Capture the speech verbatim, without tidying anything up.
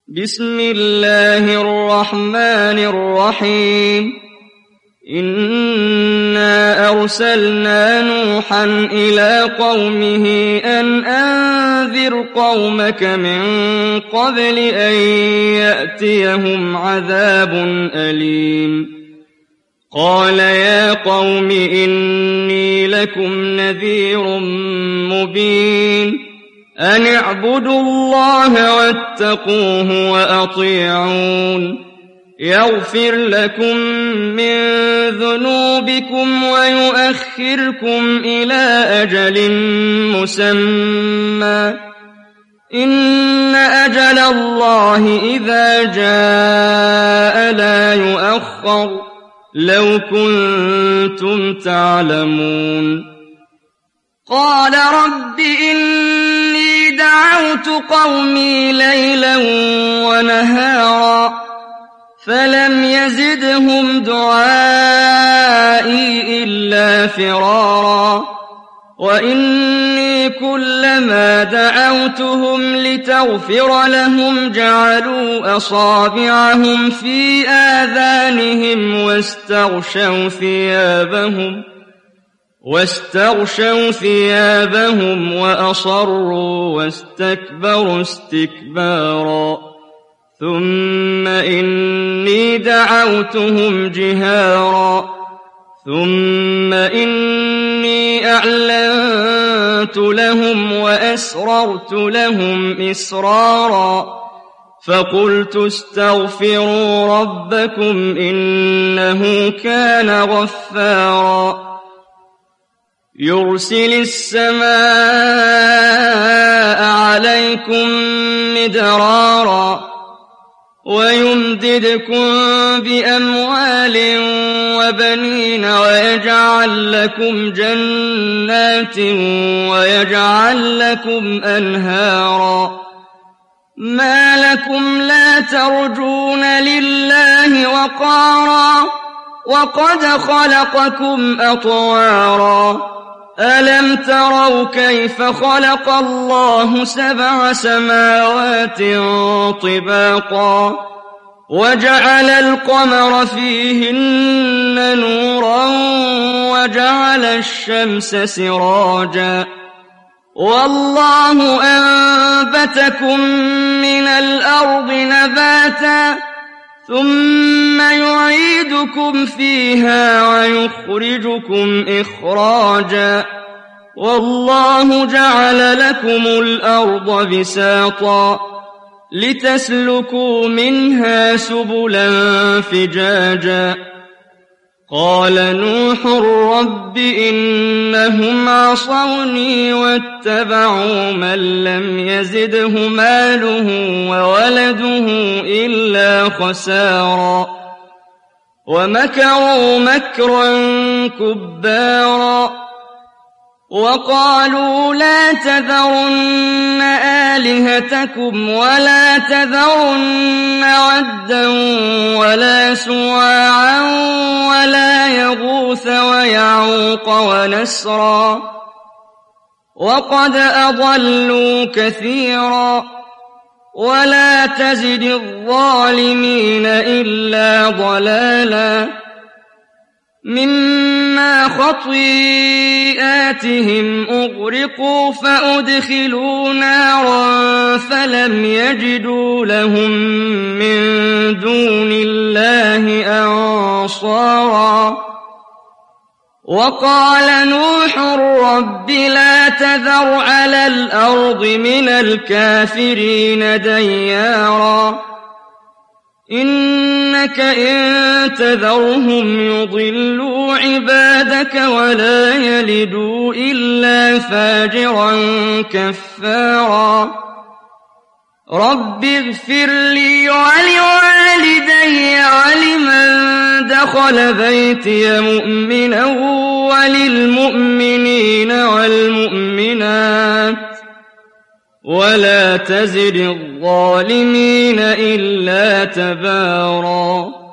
بسم الله الرحمن الرحيم إنا أرسلنا نوحا إلى قومه أن أنذر قومك من قبل أن يأتيهم عذاب أليم قال يا قوم إني لكم نذير مبين أن اعبدوا الله واتقوه وأطيعون يغفر لكم من ذنوبكم ويؤخركم إلى أجل مسمى إن أجل الله إذا جاء لا يؤخر لو كنتم تعلمون قال رب إني دعوت قومي ليلا ونهارا فلم يزدهم دعائي إلا فرارا وإني كلما دعوتهم لتغفر لهم جعلوا أصابعهم في آذانهم واستغشوا ثيابهم واستغشوا ثيابهم وأصروا واستكبروا استكبارا ثم إني دعوتهم جهارا ثم إني أعلنت لهم وأسررت لهم إسرارا فقلت استغفروا ربكم إنه كان غفارا يرسل السماء عليكم مدرارا ويمددكم بأموال وبنين ويجعل لكم جنات ويجعل لكم أنهارا ما لكم لا ترجون لله وقارا وقد خلقكم أطوارا ألم تروا كيف خلق الله سبع سماوات طباقا وجعل القمر فيهن نورا وجعل الشمس سراجا والله أنبتكم من الأرض نباتا ثم يعيدكم فيها ويخرجكم إخراجا والله جعل لكم الأرض بساطا لتسلكوا منها سبلا فجاجا قال نوح رب إنهم عصوني واتبعوا من لم يزده ماله وولده إلا خسارا ومكروا مكرا كبارا وقالوا لا تذرن آلهتكم ولا تذرن عدا ولا سواعا ولا يغوث ويعوق ونسرا وقد أضلوا كثيرا ولا تزد الظالمين إلا ضلالا مما خطيئاتهم أغرقوا فأدخلوا نارا فلم يجدوا لهم من دون الله أنصارا وقال نوح رب لا تذر على الأرض من الكافرين ديارا إنك إن تذرهم يضلوا عبادك ولا يلدوا إلا فاجرا كفارا رب اغفر لي ولوالدي ولمن دخل بيتي مؤمنا وللمؤمنين والمؤمنات ولا تزد الظالمين إلا تبارا